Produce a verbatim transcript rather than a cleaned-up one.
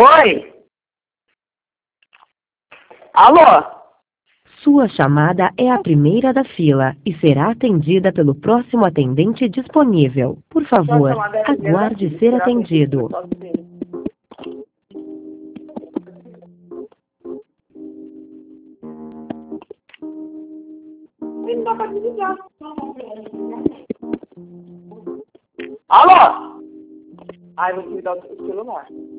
Oi? Alô? Sua chamada é a primeira da fila e será atendida pelo próximo atendente disponível. Por favor, aguarde ser atendido. Alô? Ai, vou te dar o celular.